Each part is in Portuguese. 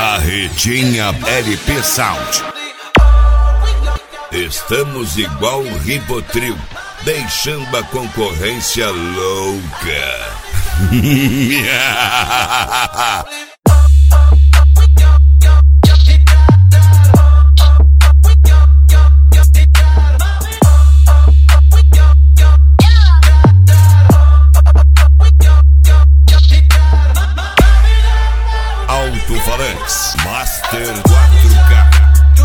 Carretinha LP Sound. Estamos igual o Rivotril, deixando a concorrência louca. Alto-falantes Master 4K.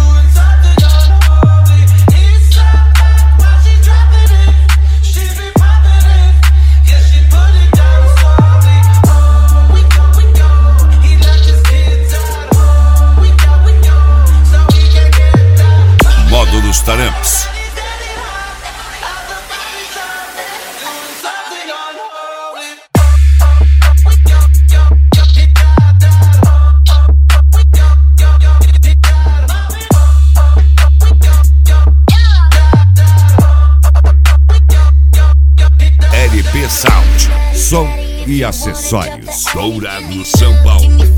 Módulos Taramps. LP Sound, som e acessórios. Dourado, São Paulo.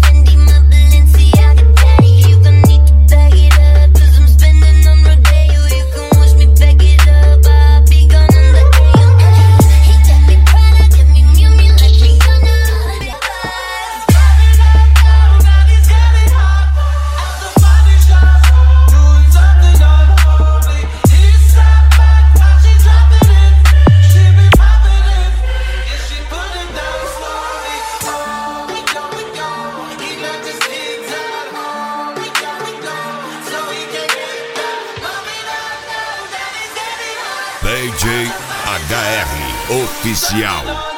DJ HR Oficial.